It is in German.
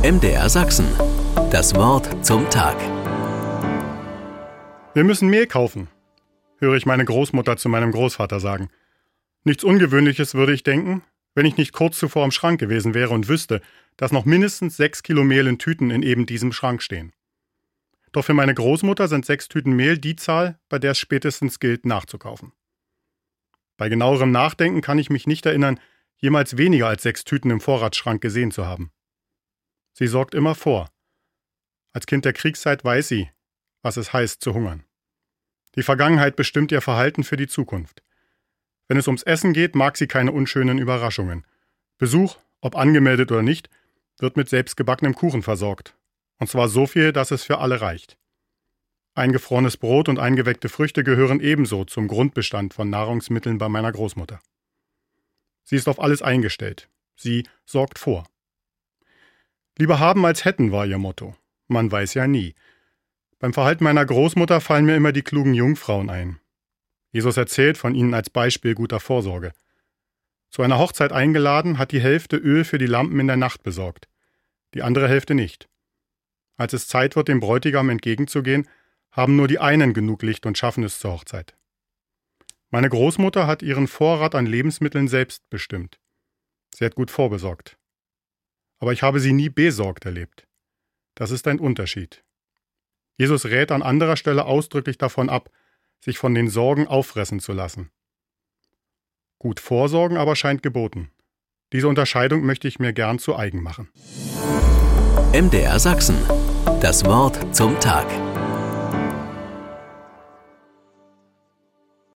MDR Sachsen. Das Wort zum Tag. Wir müssen Mehl kaufen, höre ich meine Großmutter zu meinem Großvater sagen. Nichts Ungewöhnliches, würde ich denken, wenn ich nicht kurz zuvor im Schrank gewesen wäre und wüsste, dass noch mindestens 6 Kilo Mehl in Tüten in eben diesem Schrank stehen. Doch für meine Großmutter sind 6 Tüten Mehl die Zahl, bei der es spätestens gilt, nachzukaufen. Bei genauerem Nachdenken kann ich mich nicht erinnern, jemals weniger als 6 Tüten im Vorratsschrank gesehen zu haben. Sie sorgt immer vor. Als Kind der Kriegszeit weiß sie, was es heißt zu hungern. Die Vergangenheit bestimmt ihr Verhalten für die Zukunft. Wenn es ums Essen geht, mag sie keine unschönen Überraschungen. Besuch, ob angemeldet oder nicht, wird mit selbstgebackenem Kuchen versorgt. Und zwar so viel, dass es für alle reicht. Eingefrorenes Brot und eingeweckte Früchte gehören ebenso zum Grundbestand von Nahrungsmitteln bei meiner Großmutter. Sie ist auf alles eingestellt. Sie sorgt vor. Lieber haben als hätten war ihr Motto. Man weiß ja nie. Beim Verhalten meiner Großmutter fallen mir immer die klugen Jungfrauen ein. Jesus erzählt von ihnen als Beispiel guter Vorsorge. Zu einer Hochzeit eingeladen, hat die Hälfte Öl für die Lampen in der Nacht besorgt. Die andere Hälfte nicht. Als es Zeit wird, dem Bräutigam entgegenzugehen, haben nur die einen genug Licht und schaffen es zur Hochzeit. Meine Großmutter hat ihren Vorrat an Lebensmitteln selbst bestimmt. Sie hat gut vorbesorgt. Aber ich habe sie nie besorgt erlebt. Das ist ein Unterschied. Jesus rät an anderer Stelle ausdrücklich davon ab, sich von den Sorgen auffressen zu lassen. Gut vorsorgen aber scheint geboten. Diese Unterscheidung möchte ich mir gern zu eigen machen. MDR Sachsen. Das Wort zum Tag.